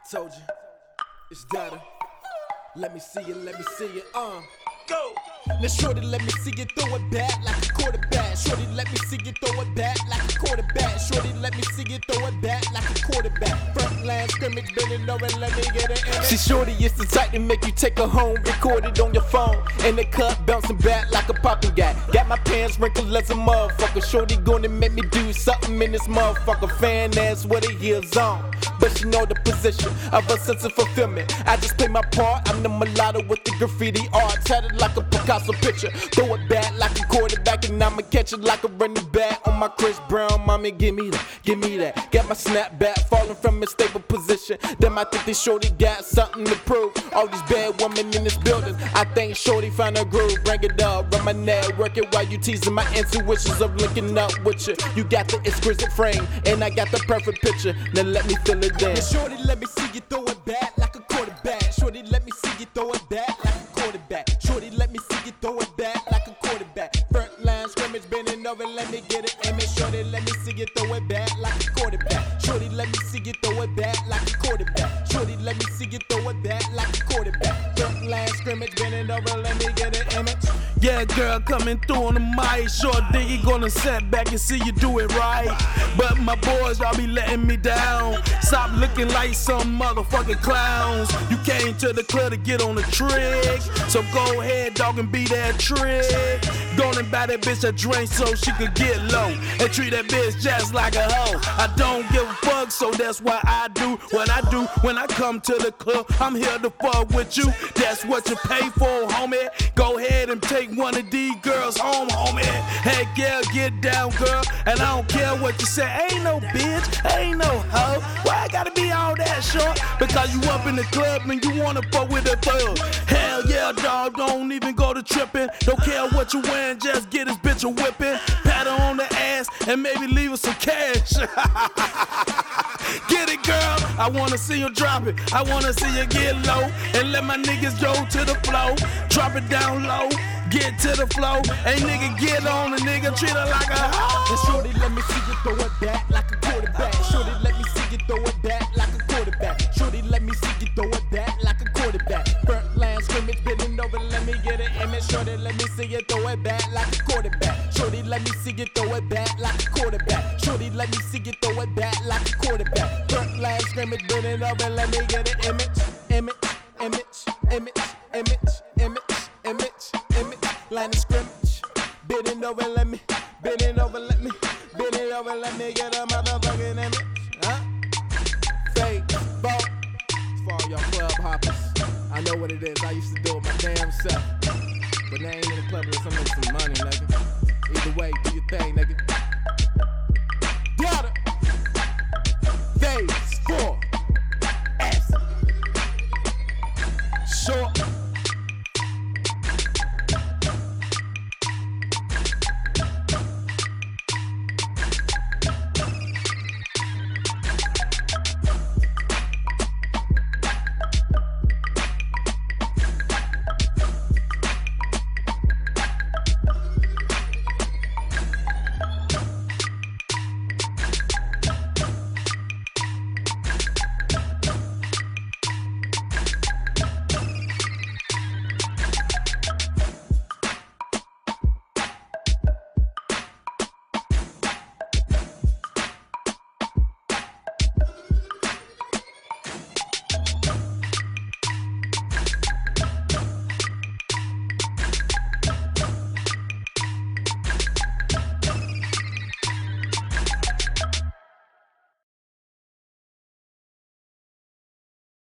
Told you, it's data. Let me see it, Go! Now shorty, let me see you throw it back like a quarterback. Shorty, let me see you throw it back like a quarterback. Shorty, let me see you throw it back like a quarterback. Front line scrimmage, bending over, let me get it in it. See, shorty, it's the type to make you take her home, record it on your phone. In the cut, bouncing back like a popping guy. Got my pants wrinkled as a motherfucker. Shorty gonna make me do something in this motherfucker. Fan ass with her heels on, but she know the position of her sense of fulfillment. I just play my part, I'm the mulatto with the graffiti art. Tatted like a Picasso picture, throw it back like a quarterback, and I'ma catch it like a running back. On my Chris Brown, mommy, give me that. Got my snap back, falling from a stable position. Damn, I think this shorty got something to prove. All these bad women in this building, I think shorty found a groove. Bring it up, run my neck, work it while you teasing my intuitions of linking up with you. You got the exquisite frame, and I got the perfect picture. Now let me feel it then. Now shorty, let me see you throw it back like a quarterback. Shorty, let me see you throw it back like a quarterback. Shorty, let me see you throw it back like a quarterback. Front line scrimmage, bending over, let me get it image. Shorty, let me see you throw it back like a quarterback. Shorty, let me see you throw it back like a quarterback. Shorty, let me see you throw it back like a quarterback. Front line scrimmage, bending over, let me get it image. Yeah, girl, coming through on the mic. Short diggy gonna set back and see you do it right. But my boys, y'all be letting me down. Stop looking like some motherfucking clowns. You came to the club to get on the trick, so go ahead, dog, and be that trick. Go and buy that bitch a drink so she could get low, and treat that bitch just like a hoe. I don't give a fuck, so that's why I do what I do. When I come to the club, I'm here to fuck with you. That's what you pay for, homie. Go ahead and take one of these girls home, homie. Hey, girl, get down, girl, and I don't care what you say. Ain't no bitch, ain't no hoe. Why I gotta be all that short? Because you up in the club and you wanna fuck with a thug. Hell yeah, dog, don't even go to tripping. Don't care what you wearing, just get this bitch a whipping. Pat her on the ass and maybe leave her some cash. Get it, girl, I wanna see you drop it. I wanna see you get low and let my niggas go to the flow. Drop it down low, get to the flow. Ain't nigga get on the nigga, treat her like a hoe. And shorty, let me see you throw it back like a quarterback. Shorty, let me see you throw it back like a quarterback. Shorty, let me see you throw it back like a quarterback. Front line scrimmage, bending over, let me get an image. Shorty, let me see you throw it back like a quarterback. Shorty, let me see you throw it back like a quarterback. Shorty, let me see you throw it back like a quarterback. Front line scrimmage, bending over, let me get an image. Image. Line of scrimmage, bending over, let me get a motherfucking image. Huh? Fake ball. For all y'all club hoppers, I know what it is. I used to do it my damn self, but now I ain't in the club unless I'm making some money, nigga. Either way, do your thing, nigga.